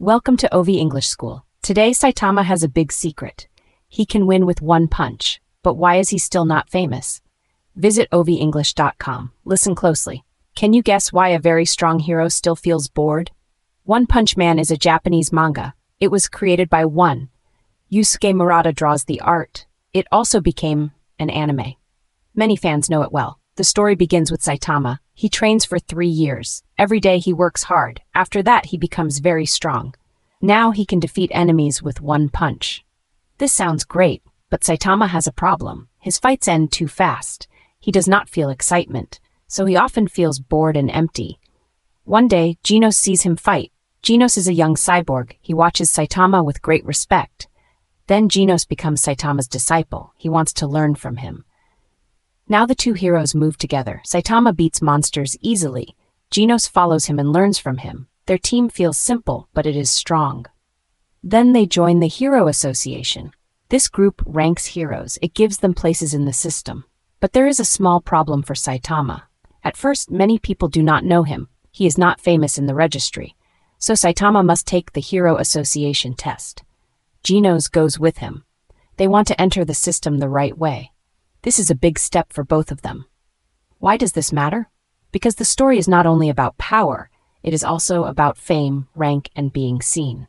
Welcome to OV English School. Today, Saitama has a big secret. He can win with one punch, but why is he still not famous? Visit ovenglish.com. Listen closely. Can you guess why a very strong hero still feels bored? One Punch Man is a Japanese manga. It was created by one. Yusuke Murata draws the art. It also became an anime. Many fans know it well. The story begins with Saitama. He trains for 3 years. Every day he works hard. After that, he becomes very strong. Now he can defeat enemies with one punch. This sounds great, but Saitama has a problem. His fights end too fast. He does not feel excitement, so he often feels bored and empty. One day, Genos sees him fight. Genos is a young cyborg. He watches Saitama with great respect. Then Genos becomes Saitama's disciple. He wants to learn from him. Now the two heroes move together. Saitama beats monsters easily. Genos follows him and learns from him. Their team feels simple, but it is strong. Then they join the Hero Association. This group ranks heroes. It gives them places in the system. But there is a small problem for Saitama. At first, many people do not know him. He is not famous in the registry. So Saitama must take the Hero Association test. Genos goes with him. They want to enter the system the right way. This is a big step for both of them. Why does this matter? Because the story is not only about power, it is also about fame, rank, and being seen.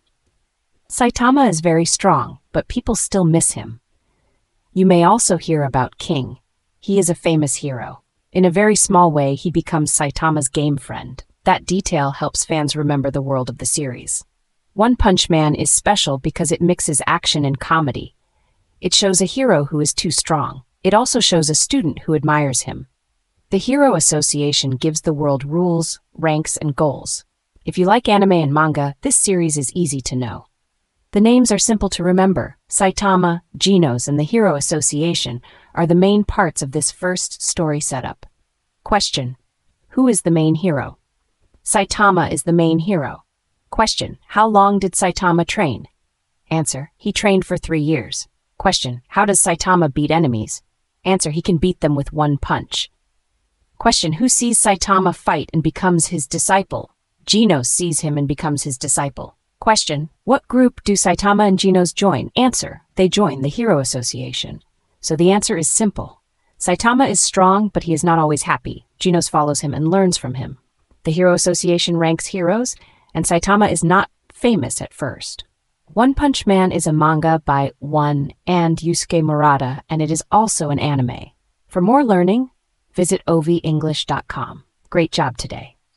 Saitama is very strong, but people still miss him. You may also hear about King. He is a famous hero. In a very small way, he becomes Saitama's game friend. That detail helps fans remember the world of the series. One Punch Man is special because it mixes action and comedy. It shows a hero who is too strong. It also shows a student who admires him. The Hero Association gives the world rules, ranks, and goals. If you like anime and manga, this series is easy to know. The names are simple to remember. Saitama, Genos, and the Hero Association are the main parts of this first story setup. Question: who is the main hero? Saitama is the main hero. Question: how long did Saitama train? Answer: he trained for 3 years. Question: how does Saitama beat enemies? Answer: he can beat them with one punch. Question: who sees Saitama fight and becomes his disciple? Genos sees him and becomes his disciple. Question: what group do Saitama and Genos join? Answer: they join the Hero Association. So the answer is simple. Saitama is strong, but he is not always happy. Genos follows him and learns from him. The Hero Association ranks heroes, and Saitama is not famous at first. One Punch Man is a manga by One and Yusuke Murata, and it is also an anime. For more learning, visit ovenglish.com. Great job today.